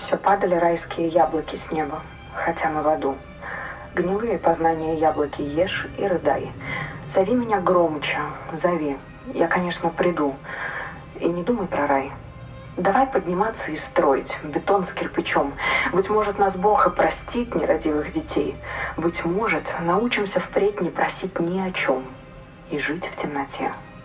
Все падали райские яблоки с неба, хотя мы в аду. Гнилые познания яблоки ешь и рыдай. Зови меня громче, зови. Я, конечно, приду. И не думай про рай. Давай подниматься и строить, бетон с кирпичом. Быть может, нас Бог и простит, нерадивых детей. Быть может, научимся впредь не просить ни о чем и жить в темноте.